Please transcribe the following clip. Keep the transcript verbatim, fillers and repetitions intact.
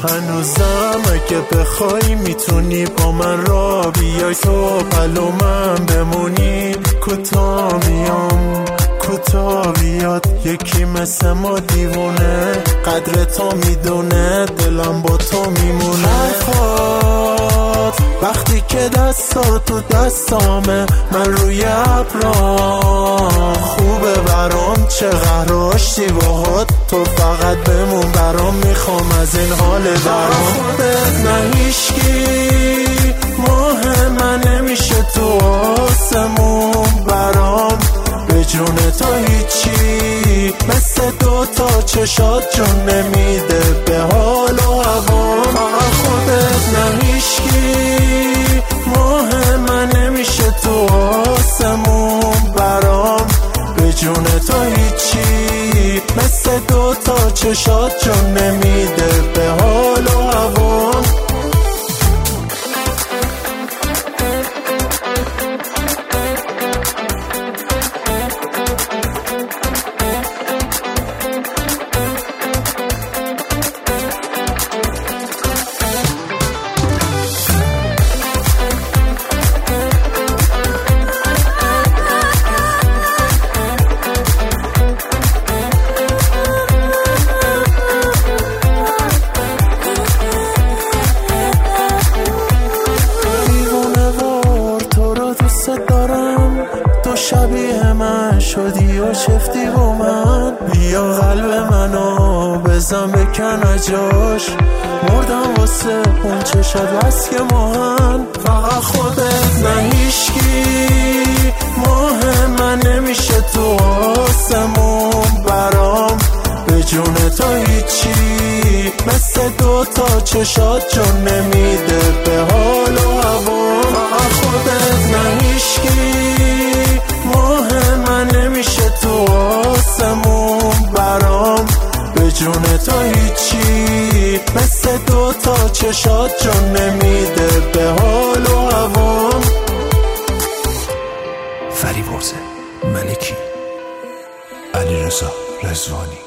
هنوزم اگه بخوای میتونی با من را بیای، تو پلو من بمونی. کوتا میام کوتا بیاد، یکی مثل ما دیوونه، قدر تو میدونه، دلم با تو میمونه. حرفات وقتی که دستا تو دستامه، من روی ابرام خوبه برام، چقدر آشتی باهات، تو فقط بمون برام، میخوام از این حال برام. خودت نه هیچکی ماه من نمیشه تو آسمون برام، به جون تو هیچی مثل دوتا چشات جون نمیده به حال و هوام. خودت نه هیچکی ماه من نمیشه تو آسمون برام، به جون تو هیچی مثل دوتا چشات جون نمیده به حال و هوام. شبیه من شدی و چفتی با من، بیا قلب منو بزن بکن جاش، مردم واسه اون چشات بس که ماهن. فقط خودت نه هیچکی ماه من نمیشه تو آسمون برام، به جون تو هیچی مثل دوتا چشات جون نمیده به حال و هوام. فقط خودت نه هیچکی ماه من نمیشه تو آسمون برام، به جون تو هیچی مثل دوتا چشات جون نمیده به حال و هوام. فریورزه ملکی، علیرضا رضوانی.